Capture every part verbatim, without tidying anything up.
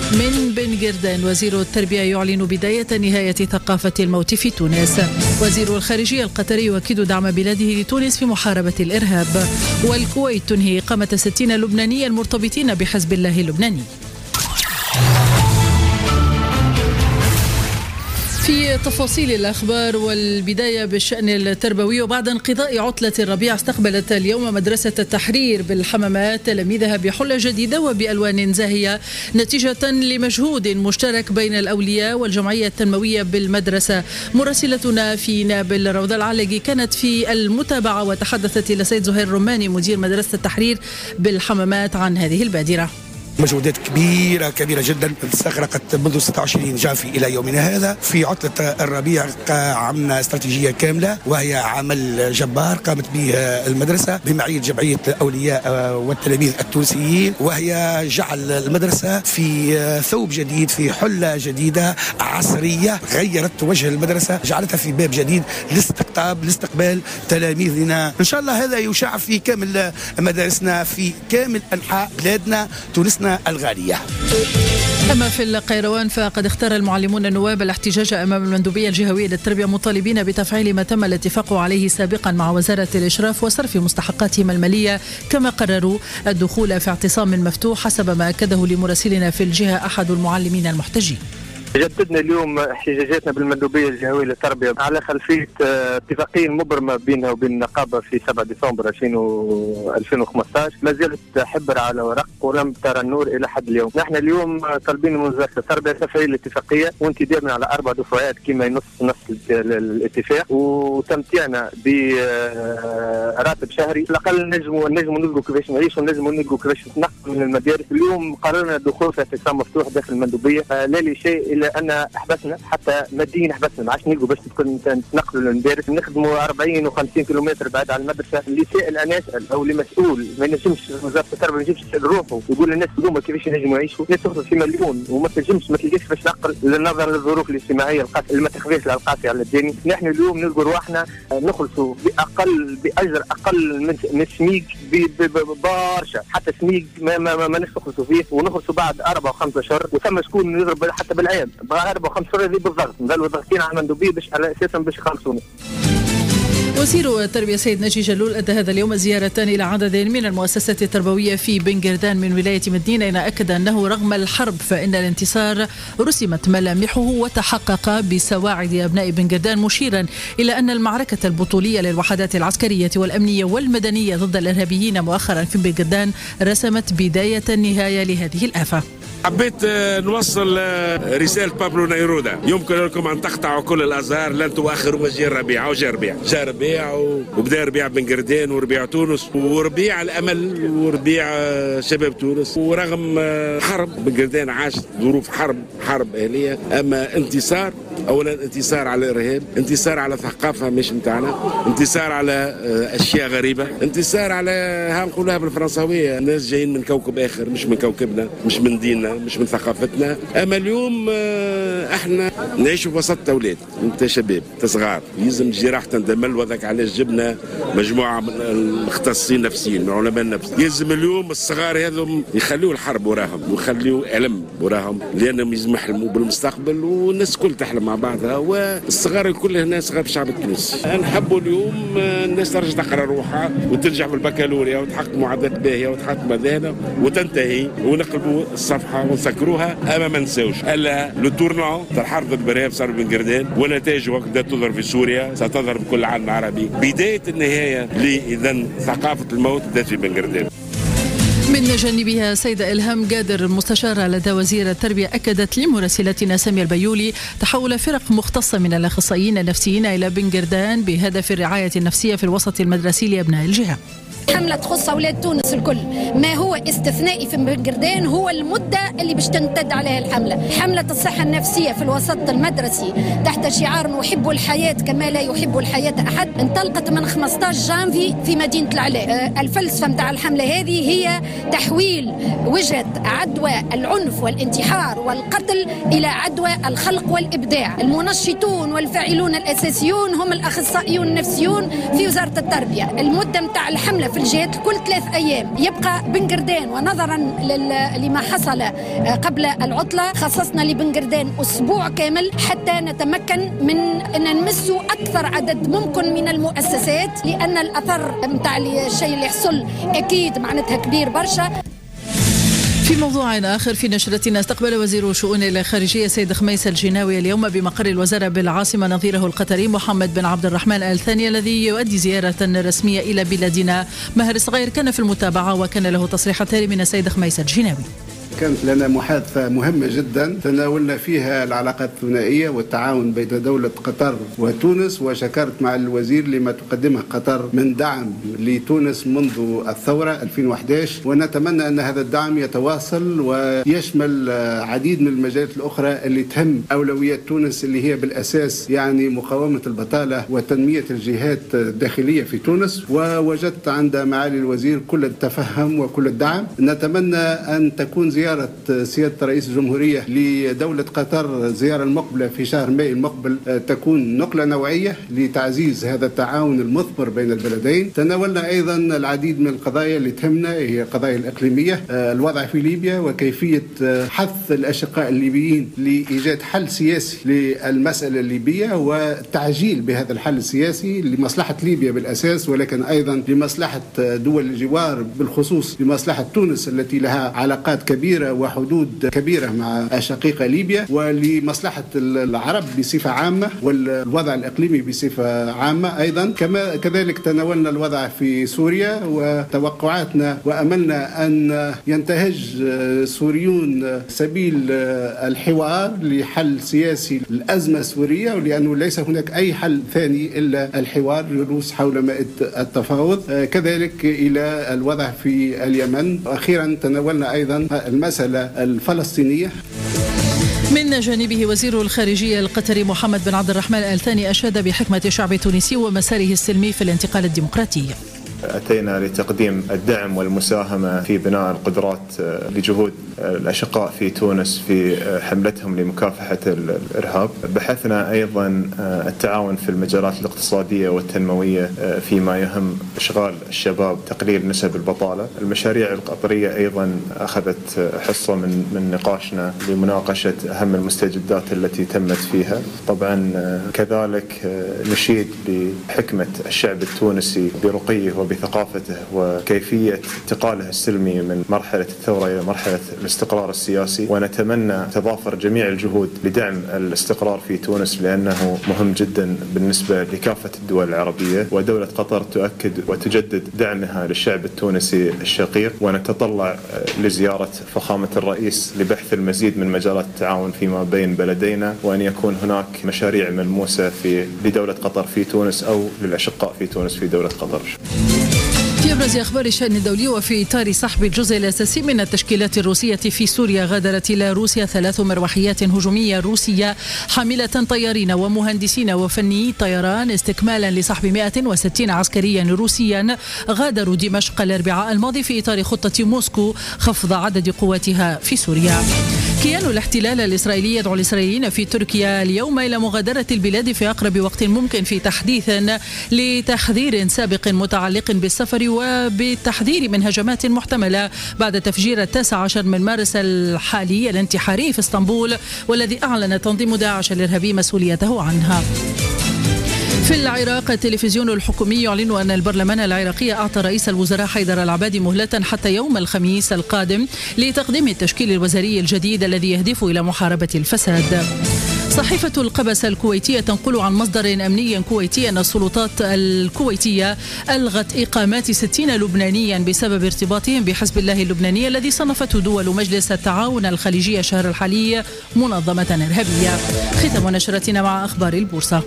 من بن جردان، وزير التربية يعلن بداية نهاية ثقافة الموت في تونس. وزير الخارجية القطري يؤكد دعم بلاده لتونس في محاربة الإرهاب. والكويت تنهي إقامة ستين لبنانيا المرتبطين بحزب الله اللبناني. في تفاصيل الأخبار والبداية بالشأن التربوي. وبعد انقضاء عطلة الربيع استقبلت اليوم مدرسة التحرير بالحمامات تلاميذها بحلة جديدة وبألوان زاهية نتيجة لمجهود مشترك بين الأولياء والجمعية التنموية بالمدرسة. مراسلتنا في نابل روضة العلاقي كانت في المتابعة وتحدثت إلى سيد زهير الرماني مدير مدرسة التحرير بالحمامات عن هذه البادرة. مجهودات كبيرة كبيرة جدا استغرقت منذ ستة وعشرين جافي إلى يومنا هذا. في عطلة الربيع عملنا استراتيجية كاملة وهي عمل جبار قامت به المدرسة بمعية جمعية الأولياء والتلاميذ التونسيين، وهي جعل المدرسة في ثوب جديد، في حلة جديدة عصرية غيرت وجه المدرسة، جعلتها في باب جديد لاستقطاب لاستقبال تلاميذنا. إن شاء الله هذا يشاع في كامل مدارسنا في كامل أنحاء بلادنا تونسنا الغالية. أما في القيروان فقد اختار المعلمون النواب الاحتجاج أمام المندوبية الجهوية للتربية مطالبين بتفعيل ما تم الاتفاق عليه سابقا مع وزارة الإشراف وصرف مستحقاتهم المالية، كما قرروا الدخول في اعتصام مفتوح حسب ما أكده لمراسلنا في الجهة أحد المعلمين المحتجين. جددنا اليوم احتجاجاتنا بالمندوبية الجهوية للتربية على خلفية اتفاقية مبرمة بينها وبين النقابة في سبعة ديسمبر ألفين وخمسة عشر ما زالت حبر على ورق ولم ترى النور إلى حد اليوم. نحن اليوم طالبين من وزارة التربية تفعيل الاتفاقية وانتدابنا على أربع دفعات كما ينص نص الاتفاق، وتمتعنا براتب شهري الأقل. نجموا نجموا نلقوا كيفاش نعيش ونجموا نلقوا كيفاش نتنقل من المدارس. اليوم قررنا الدخول في اعتصام مفتوح داخل المندوبية، لا لشيء إلا أن حبسنا حتى ماديا حبسنا، ما عادش نلقوا باش نتنقلوا للمدارس. نخدموا أربعين وخمسين كيلومتر بعد على المدرسة. اللي سائل أنا أسأل أو اللي مسؤول ما ينجمش وزارة التربية ما ينجمش يسأل روحه يقول للناس هذوما كيفاش ينجموا يعيشوا. الناس تخرج في مليون وما تنجمش ما تلقاش باش تنقل للنظر للظروف الاجتماعية القاسية اللي ما تخفيش على القاسية على الدنيا. نحن اليوم نلقوا رواحنا نخلصوا بأقل بأجر أقل من من السميك ببرشا، حتى سميك ما ما ما نخلصوا فيه ونخلصوا بعد أربعة وخمسة أشهر، وثم شكون يضرب حتى بالعيب بغى أربعة وخمسة أشهر هذه بالضغط نظلوا ضاغطين على المندوبية باش على أساسا باش يخلصونا. وزير التربية سيد ناجي جلول أدى هذا اليوم زيارة إلى عدد من المؤسسات التربوية في بن جردان من ولاية مدينة، أكد أنه رغم الحرب فإن الانتصار رسمت ملامحه وتحقق بسواعد أبناء بن جردان، مشيرا إلى أن المعركة البطولية للوحدات العسكرية والأمنية والمدنية ضد الإرهابيين مؤخرا في بن جردان رسمت بداية النهاية لهذه الآفة. حبيت نوصل رسالة بابلو نيرودا، يمكن لكم أن تقطعوا كل الأزهار لن تؤخروا مجيء الربيع. وجاء ربيع جاء ربيع وبدأ ربيع بن جردان وربيع تونس وربيع الأمل وربيع شباب تونس. ورغم حرب بن جردان عاشت ظروف حرب حرب أهلية، أما انتصار أولا انتصار على الإرهاب، انتصار على ثقافة مش متاعنا، انتصار على أشياء غريبة، انتصار على ها نقولها بالفرنساوية الناس جايين من كوكب آخر مش من كوكبنا مش من ديننا مش من ثقافتنا. أما اليوم احنا نعيش في وسط أولاد انت شباب صغار يلزم جراح تندمل، وذاك علاش جبنا مجموعة من المختصين نفسيين من علماء النفس. يلزم اليوم الصغار هذم يخليوا الحرب وراهم ويخليوا علم وراهم، لأنهم يلزم يحلموا بالمستقبل والناس كل تحلم مع بعضها، والصغار الكل هنا صغار الشعب التونسي. نحبوا اليوم الناس ترجع تقرا روحها وترجع بالبكالوريا وتحقق معدلات باهية وتحقق مذاهب وتنتهي ونقلبوا الصفحة ونسكروها. أما ما نساوش ألا لو تورنون تاع الحرب ضد الإرهاب صار بن جردان ونتائجه بدأت تظهر في سوريا ستظهر بكل عالم عربي. بداية النهاية لإذن ثقافة الموت بدأت في بن جردان. من جانبها سيدة إلهام قادر مستشارة لدى وزير التربية أكدت لمراسلتنا سامية البيولي تحول فرق مختصة من الأخصائيين النفسيين إلى بن جردان بهدف الرعاية النفسية في الوسط المدرسي لأبناء الجهة. حملة تخص أولاد تونس الكل، ما هو استثنائي في بن جردان هو المدة اللي باش تمتد عليها الحملة. حملة الصحة النفسية في الوسط المدرسي تحت شعار نحب الحياة كما لا يحب الحياة أحد انطلقت من خمسة عشر جانفي في مدينة العلاء. الفلسفة متاع الحملة هذه هي تحويل وجهة عدوى العنف والانتحار والقتل إلى عدوى الخلق والإبداع. المنشطون والفاعلون الأساسيون هم الأخصائيون النفسيون في وزارة التربية. المدة متاع الحملة في في الجهات كل ثلاث أيام. يبقى بنقردان ونظرا لما حصل قبل العطلة خصصنا لبنقردان أسبوع كامل حتى نتمكن من أن نمسوا أكثر عدد ممكن من المؤسسات، لأن الأثر متاع الشيء اللي يحصل أكيد معناتها كبير برشا. في موضوع آخر في نشرتنا، استقبل وزير الشؤون الخارجية سيد خميس الجناوي اليوم بمقر الوزارة بالعاصمة نظيره القطري محمد بن عبد الرحمن آل ثاني الذي يؤدي زيارة رسمية إلى بلادنا. ماهر الصغير كان في المتابعة وكان له تصريح تالي من السيد خميس الجناوي. كانت لنا محادثة مهمة جدا تناولنا فيها العلاقات الثنائية والتعاون بين دولة قطر وتونس، وشكرت مع الوزير لما تقدمه قطر من دعم لتونس منذ الثورة ألفين وأحد عشر، ونتمنى أن هذا الدعم يتواصل ويشمل عديد من المجالات الأخرى اللي تهم أولويات تونس اللي هي بالأساس يعني مقاومة البطالة وتنمية الجهات الداخلية في تونس. ووجدت عند معالي الوزير كل التفهم وكل الدعم. نتمنى أن تكون زيارة سيادة رئيس الجمهورية لدولة قطر زيارة المقبلة في شهر ماي المقبل تكون نقلة نوعية لتعزيز هذا التعاون المثمر بين البلدين. تناولنا أيضا العديد من القضايا اللي تهمنا، هي القضايا الإقليمية، الوضع في ليبيا وكيفية حث الأشقاء الليبيين لإيجاد حل سياسي للمسألة الليبية والتعجيل بهذا الحل السياسي لمصلحة ليبيا بالأساس، ولكن أيضا لمصلحة دول الجوار، بالخصوص لمصلحة تونس التي لها علاقات كبيرة وحدود كبيرة مع شقيقة ليبيا، ولمصلحة العرب بصفة عامة والوضع الإقليمي بصفة عامة أيضا. كما كذلك تناولنا الوضع في سوريا وتوقعاتنا وأملنا أن ينتهج سوريون سبيل الحوار لحل سياسي الأزمة السورية، ولأنه ليس هناك أي حل ثاني إلا الحوار، جلوس حول مائدة التفاوض. كذلك إلى الوضع في اليمن. أخيرا تناولنا أيضا المسألة الفلسطينية. من جانبه وزير الخارجية القطري محمد بن عبد الرحمن آل ثاني أشاد بحكمة الشعب التونسي ومساره السلمي في الانتقال الديمقراطي. أتينا لتقديم الدعم والمساهمة في بناء القدرات لجهود الأشقاء في تونس في حملتهم لمكافحة الإرهاب. بحثنا أيضا التعاون في المجالات الاقتصادية والتنموية فيما يهم إشغال الشباب، تقليل نسب البطالة. المشاريع القطرية أيضا أخذت حصة من من نقاشنا لمناقشة أهم المستجدات التي تمت فيها. طبعا كذلك نشيد بحكمة الشعب التونسي برقيه وبثقافته وكيفية انتقاله السلمي من مرحلة الثورة إلى مرحلة الاستقرار السياسي، ونتمنى تضافر جميع الجهود لدعم الاستقرار في تونس لأنه مهم جدا بالنسبة لكافة الدول العربية. ودولة قطر تؤكد وتجدد دعمها للشعب التونسي الشقيق، ونتطلع لزيارة فخامة الرئيس لبحث المزيد من مجالات التعاون فيما بين بلدينا، وأن يكون هناك مشاريع ملموسة في لدولة قطر في تونس أو للأشقاء في تونس في دولة قطر. في أبرز أخبار الشأن الدولي، وفي إطار سحب الجزء الأساسي من التشكيلات الروسية في سوريا، غادرت إلى روسيا ثلاث مروحيات هجومية روسية حاملة طيارين ومهندسين وفنيي طيران استكمالا لسحب مئة وستين عسكريا روسيا غادروا دمشق الأربعاء الماضي في إطار خطة موسكو خفض عدد قواتها في سوريا. كيان الاحتلال الإسرائيلي يدعو الإسرائيليين في تركيا اليوم إلى مغادرة البلاد في أقرب وقت ممكن، في تحديث لتحذير سابق متعلق بالسفر وبالتحذير من هجمات محتملة بعد تفجير التاسع عشر من مارس الحالي الانتحاري في اسطنبول، والذي أعلن تنظيم داعش الإرهابي مسؤوليته عنها. في العراق، التلفزيون الحكومي يعلن أن البرلمان العراقي أعطى رئيس الوزراء حيدر العبادي مهلة حتى يوم الخميس القادم لتقديم التشكيل الوزاري الجديد الذي يهدف إلى محاربة الفساد. صحيفة القبس الكويتية تنقل عن مصدر أمني كويتي أن السلطات الكويتية ألغت إقامات ستين لبنانيا بسبب ارتباطهم بحزب الله اللبناني الذي صنفته دول مجلس التعاون الخليجي الشهر الحالي منظمة إرهابية. ختام نشرتنا مع أخبار البورصة.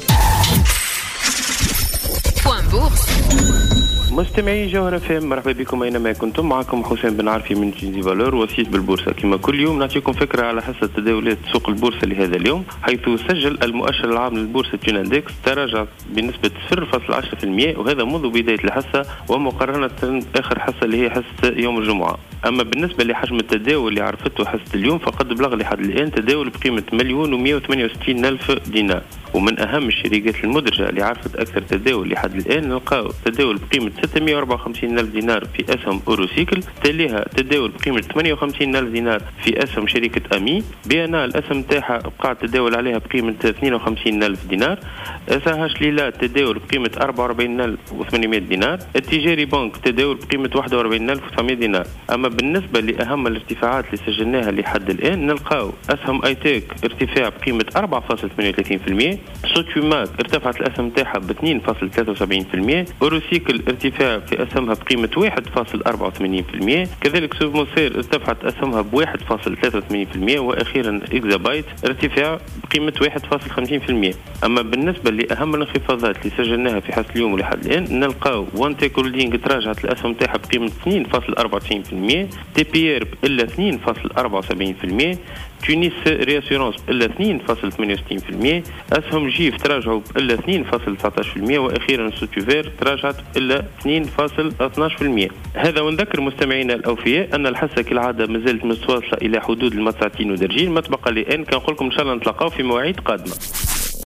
مستمعي جوهرة فهم، مرحبا بكم أينما كنتم. معكم حسين بن عارفي من جيزي فالور وسيط بالبورصة. كما كل يوم نعطيكم فكرة على حصة تداولات سوق البورصة لهذا اليوم، حيث سجل المؤشر العام للبورصة تشيناندكس تراجع بنسبة صفر فاصلة عشرة بالمئة، وهذا منذ بداية الحصة ومقارنة آخر حصة اللي هي حصة يوم الجمعة. اما بالنسبه لحجم التداول اللي عرفته حصه اليوم فقد بلغ لحد الان تداول بقيمه مليون ومئة وثمانية وستين الف دينار. ومن اهم الشركات المدرجه اللي عرفت اكثر تداول لحد الان نلقاو تداول بقيمه ستمئة وأربعة وخمسين الف دينار في اسهم اوروسيكل، تليها تداول بقيمه ثمانية وخمسين الف دينار في اسهم شركه امي، بي ان الاسهم تاعها بقى تداول عليها بقيمه اثنين وخمسين الف دينار، ساهاش ليلا تداول بقيمه أربعة وأربعين ألف وثمانمئة دينار، التجاري بنك تداول بقيمه واحد وأربعين ألف وتسعمئة دينار. اما بالنسبه لاهم الارتفاعات اللي سجلناها لحد الان نلقاو اسهم ايتيك ارتفاع بقيمه أربعة فاصلة ثمانية وثلاثين بالمئة، سوتشوماك ارتفعت الاسهم تاعها ب اثنين فاصلة ثلاثة وسبعين بالمئة، اوروسيكل ارتفاع في اسهمها بقيمه واحد فاصلة أربعة وثمانين بالمئة، كذلك سوفموسير ارتفعت اسهمها ب واحد فاصلة ثلاثة وثمانين بالمئة، واخيرا اكزابايت ارتفاع بقيمه واحد فاصلة خمسين بالمئة. اما بالنسبه لاهم الانخفاضات اللي سجلناها في حصه اليوم ولحد الان نلقاو وان تيك هولدينغ تراجعت الاسهم تاعها بقيمه اثنين فاصلة أربعة وتسعين بالمئة، تي بي ار الا اثنين فاصلة أربعة وسبعين بالمئة، تونس رياسيورونس الا اثنين فاصلة ثمانية وستين بالمئة، اسهم جيف تراجعوا الا اثنين فاصلة تسعة عشر بالمئة، واخيرا سوتوفير تراجعت الا اثنين فاصلة اثني عشر بالمئة. هذا ونذكر مستمعينا الاوفياء ان الحصه كالعاده مازالت متواصله الى حدود المساعتين ودرجين، ما تبقى لي ان كنقول لكم ان شاء الله نتلاقاو في مواعيد قادمه.